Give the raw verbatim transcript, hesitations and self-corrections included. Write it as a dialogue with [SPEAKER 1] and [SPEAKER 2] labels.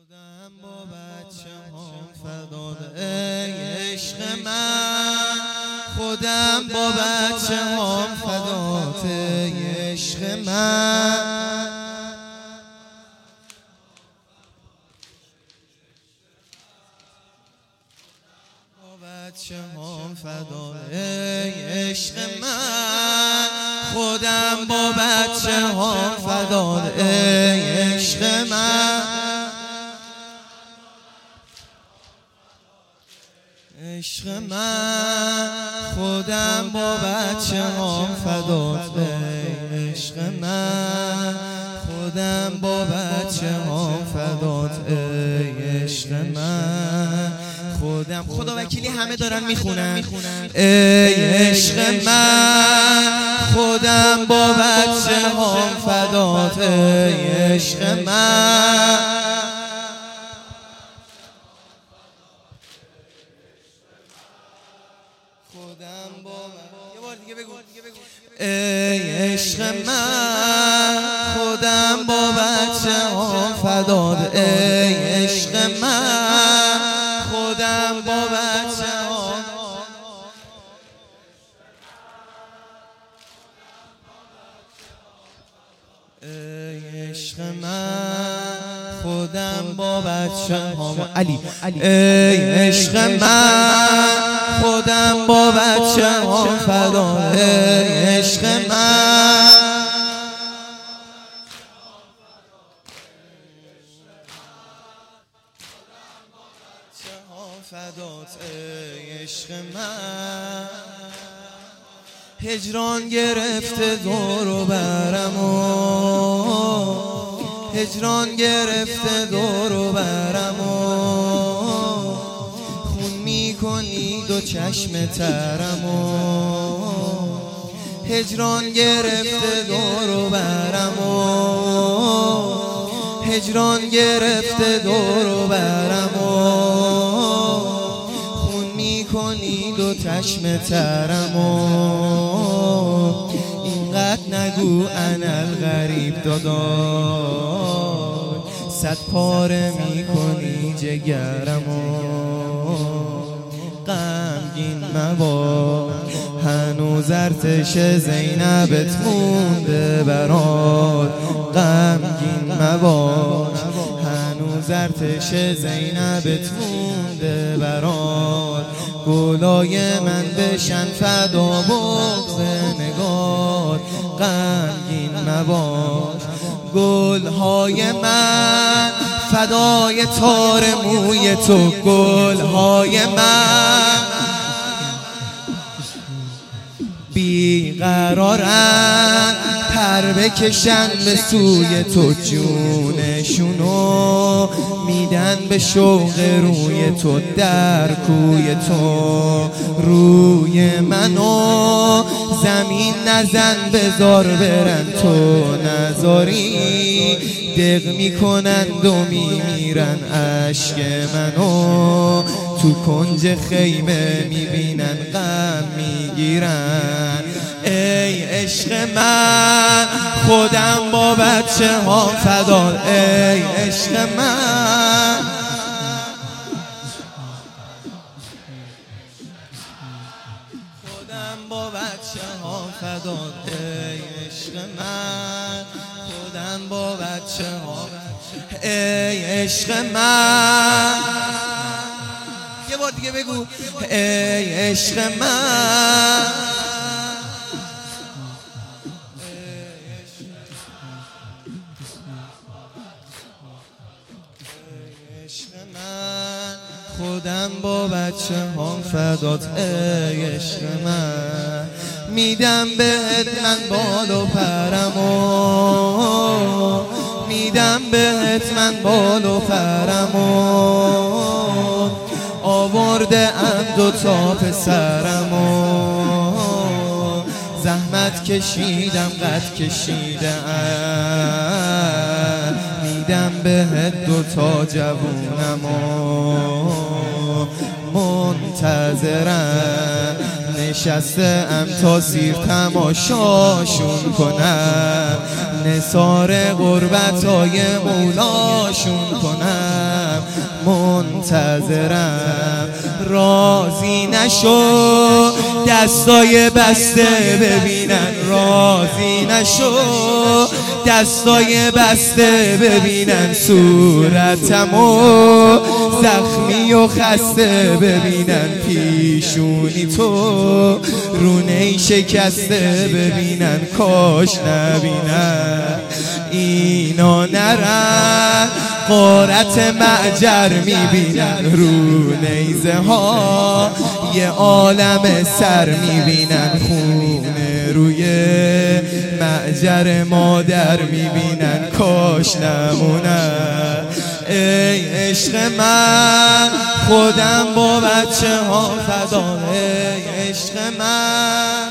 [SPEAKER 1] خودم با بچه هم فداد ای عشق من، خودم با بچه هم فدات ای عشق من، با بچه هم فدات ای عشق من، خودم با بچه هم فدات ای عشق من، عشق من، خودم با بچه هم فدات ای عشق من، خودم با بچه هم فدات ای عشق من، خودم. خدا وکیلی همه دارن میخونن ای عشق من، خودم با بچه هم فدات ای عشق من، خودم با یه بار دیگه بگو ای عشق من، خودم با بچه هم فدات ای عشق من، خودم با بچه هم ای عشق من، خودم با بچه هم علی ای عشق من، خودم با بچه هم فدات ای عشق من، فدات ای عشق من، هجران گرفته دور و برمو، هجران گرفته دور و برمو، خون میکنی دو چشم ترمو، هجران گرفته دور و برمو، هجران گرفته دور و برمو، خون میکنی دو چشم ترمو، اینقدر نگو انا الغریب داداش، صد پاره میکنی جگرمو، غمگین مباش هنوز ارتش زینبت مونده برات، غمگین مباش هنوز ارتش زینبت مونده برات، گلای من بشن فدا بغض نگات، غمگین مباش گلهای من فدای تار موی تو، گلهای من بیقرارن پر بکشن به سوی تو، جونشونو میدن به شوق روی تو، در کوی تو روی منو زمین نزن بذار برن، تو نذاری دق میکنند و میمیرن، عشق منو تو کنج خیمه میبینن غم میگیرن، ای عشق من، خودم با بچه هم فدات ای عشق من، خودم با بچه هم فدات ای عشق من، خودم با بچه هم ای عشق من، یه بار دیگه بگو ای عشق من، خودم با بچه هم فدات ای عشق من، میدم بهت من بال و پرمو، میدم بهت من بال و پرمو، آورده ام دوتا پسرمو، زحمت کشیدم قد کشیدم، میدم بهت دوتا جوونمو، منتظرم نشسته ام تا سیر تماشاشون کنم، نثار غربتای مولاشون کنم، منتظرم. راضی نشو دستای بسته ببینن، راضی نشو دستای بسته ببینن، صورتمو زخمی و خسته ببینن، پیشونی تو رونه شکسته ببینن، کاش نبینن اینا نرن غارت معجر میبینن، رو نیزه ها یه عالم سر میبینن، خونه روی معجر مادر میبینن، کاش نمونن. ای عشق من خودم با بچه ها فدا، ای عشق من